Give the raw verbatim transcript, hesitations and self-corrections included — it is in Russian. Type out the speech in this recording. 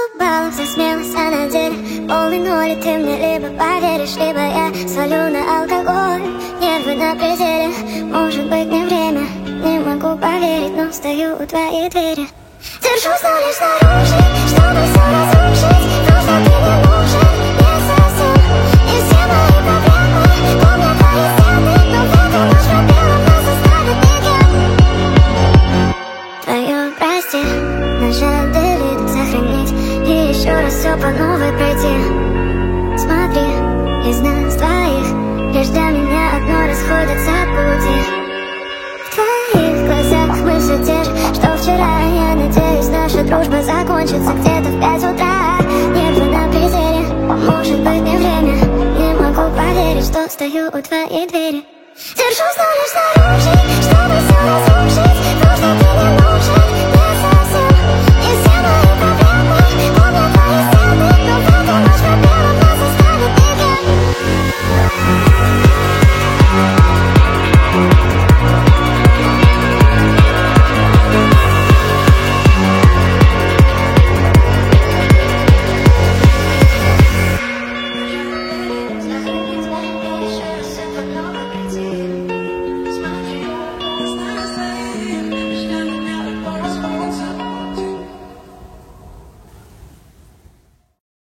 баллов за смелость, а на деле полный ноль. И ты мне либо поверишь, либо я свалю на алкоголь. Нервы на пределе, может быть не время. Не могу поверить, но стою у твоей двери. Держусь, но лишь снаружи, чтобы все разрушить. Просто ты не нужен, не совсем. И все мои проблемы помнят твои стены. Но в эту ночь пробелом нас оставит никем. Твое прости, нажать delete, сохранить и еще раз все по новой пройти. Смотри, из нас двоих лишь для меня одно расходятся пути. В твоих глазах мы все те же, что вчера. Я надеюсь, наша дружба закончится где-то в пять утра. Нервы на пределе, может быть не время. Не могу поверить, что стою у твоей двери. Держусь, но лишь снаружи, чтобы все разрушить.